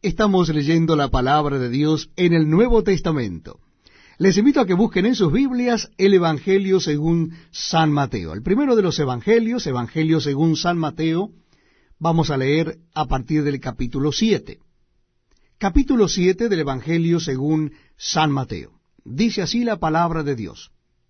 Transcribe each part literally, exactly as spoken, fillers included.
Estamos leyendo la palabra de Dios en el Nuevo Testamento. Les invito a que busquen en sus Biblias el Evangelio según San Mateo. El primero de los Evangelios, Evangelio según San Mateo, vamos a leer a partir del capítulo siete. Capítulo siete del Evangelio según San Mateo. Dice así la palabra de Dios.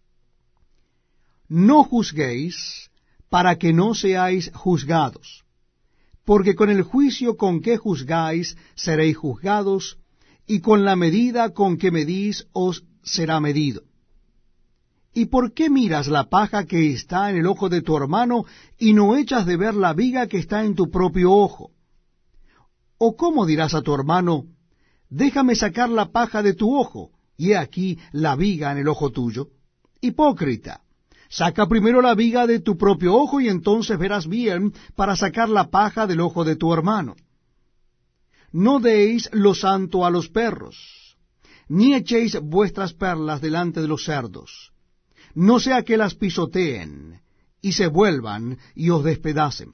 No juzguéis para que no seáis juzgados, porque con el juicio con que juzgáis seréis juzgados, y con la medida con que medís os será medido. ¿Y por qué miras la paja que está en el ojo de tu hermano, y no echas de ver la viga que está en tu propio ojo? ¿O cómo dirás a tu hermano, déjame sacar la paja de tu ojo, y he aquí la viga en el ojo tuyo? Hipócrita, saca primero la viga de tu propio ojo, y entonces verás bien para sacar la paja del ojo de tu hermano. No deis lo santo a los perros, ni echéis vuestras perlas delante de los cerdos, no sea que las pisoteen, y se vuelvan, y os despedacen.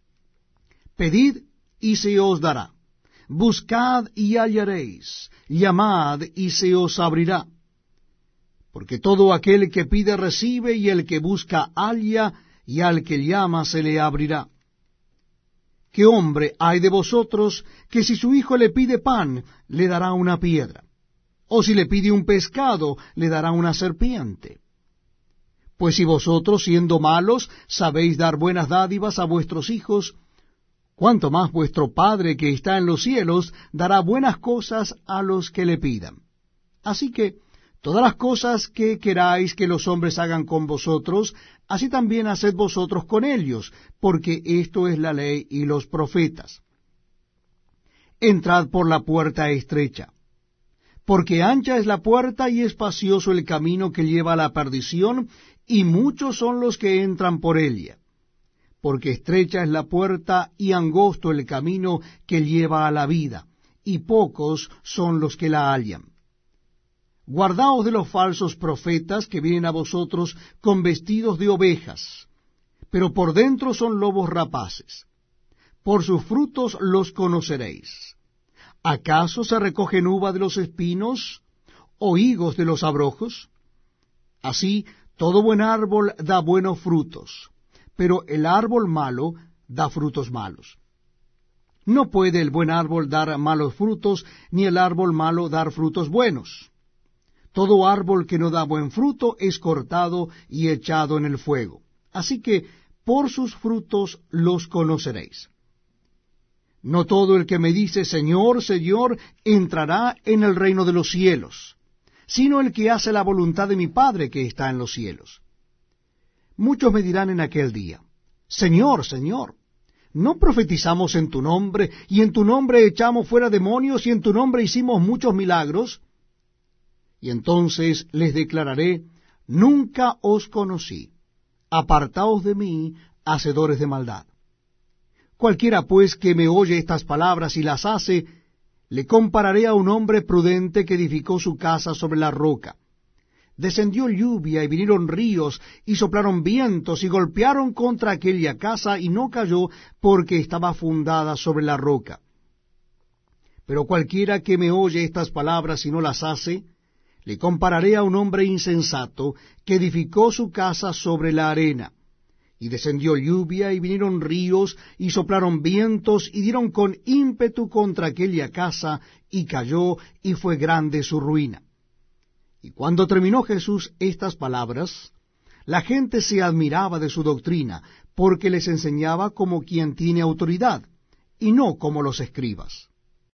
Pedid, y se os dará. Buscad, y hallaréis. Llamad, y se os abrirá. Porque todo aquel que pide recibe, y el que busca halla, y al que llama se le abrirá. ¿Qué hombre hay de vosotros que si su hijo le pide pan, le dará una piedra? ¿O si le pide un pescado, le dará una serpiente? Pues si vosotros, siendo malos, sabéis dar buenas dádivas a vuestros hijos, cuánto más vuestro Padre que está en los cielos dará buenas cosas a los que le pidan. Así que, todas las cosas que queráis que los hombres hagan con vosotros, así también haced vosotros con ellos, porque esto es la ley y los profetas. Entrad por la puerta estrecha, porque ancha es la puerta y espacioso el camino que lleva a la perdición, y muchos son los que entran por ella. Porque estrecha es la puerta y angosto el camino que lleva a la vida, y pocos son los que la hallan. Guardaos de los falsos profetas que vienen a vosotros con vestidos de ovejas, pero por dentro son lobos rapaces. Por sus frutos los conoceréis. ¿Acaso se recogen uva de los espinos, o higos de los abrojos? Así, todo buen árbol da buenos frutos, pero el árbol malo da frutos malos. No puede el buen árbol dar malos frutos, ni el árbol malo dar frutos buenos. Todo árbol que no da buen fruto es cortado y echado en el fuego. Así que por sus frutos los conoceréis. No todo el que me dice, Señor, Señor, entrará en el reino de los cielos, sino el que hace la voluntad de mi Padre que está en los cielos. Muchos me dirán en aquel día, Señor, Señor, ¿no profetizamos en tu nombre, y en tu nombre echamos fuera demonios, y en tu nombre hicimos muchos milagros? Y entonces les declararé, nunca os conocí, apartaos de mí, hacedores de maldad. Cualquiera pues que me oye estas palabras y las hace, le compararé a un hombre prudente que edificó su casa sobre la roca. Descendió lluvia y vinieron ríos y soplaron vientos y golpearon contra aquella casa y no cayó porque estaba fundada sobre la roca. Pero cualquiera que me oye estas palabras y no las hace, le compararé a un hombre insensato que edificó su casa sobre la arena. Y descendió lluvia, y vinieron ríos, y soplaron vientos, y dieron con ímpetu contra aquella casa, y cayó, y fue grande su ruina. Y cuando terminó Jesús estas palabras, la gente se admiraba de su doctrina, porque les enseñaba como quien tiene autoridad, y no como los escribas.